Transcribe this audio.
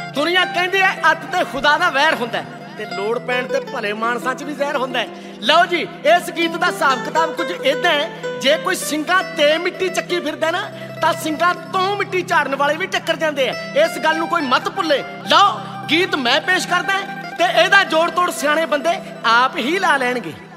ਦੁਨੀਆ ਕਹਿੰਦੀ ਐ ਅੱਤ ਤੇ ਖੁਦਾ ਦਾ ਵੈਰ ਹੁੰਦਾ ਤੇ ਲੋੜ ਪੈਣ ਤੇ ਭਲੇ ਮਾਨਸਾਂ 'ਚ ਵੀ ਜ਼ਹਿਰ ਹੁੰਦਾ। ਲਓ ਜੀ, ਇਸ ਗੀਤ ਦਾ ਹਿਸਾਬ ਕਿਤਾਬ ਕੁਝ ਇਦਾਂ ਹੈ, ਜੇ ਕੋਈ ਸਿੰਘਾਂ ਤੇ ਮਿੱਟੀ ਚੱਕੀ ਫਿਰਦਾ ਨਾ ਤਾਂ ਸਿੰਘਾਂ ਤੋਂ ਮਿੱਟੀ ਝਾੜਨ ਵਾਲੇ ਵੀ ਟੱਕਰ ਜਾਂਦੇ ਆ। ਇਸ ਗੱਲ ਨੂੰ ਕੋਈ ਮਤ ਭੁੱਲੇ। ਲਓ ਗੀਤ ਮੈਂ ਪੇਸ਼ ਕਰਦਾ ਤੇ ਇਹਦਾ ਜੋੜ ਤੋੜ ਸਿਆਣੇ ਬੰਦੇ ਆਪ ਹੀ ਲਾ ਲੈਣਗੇ।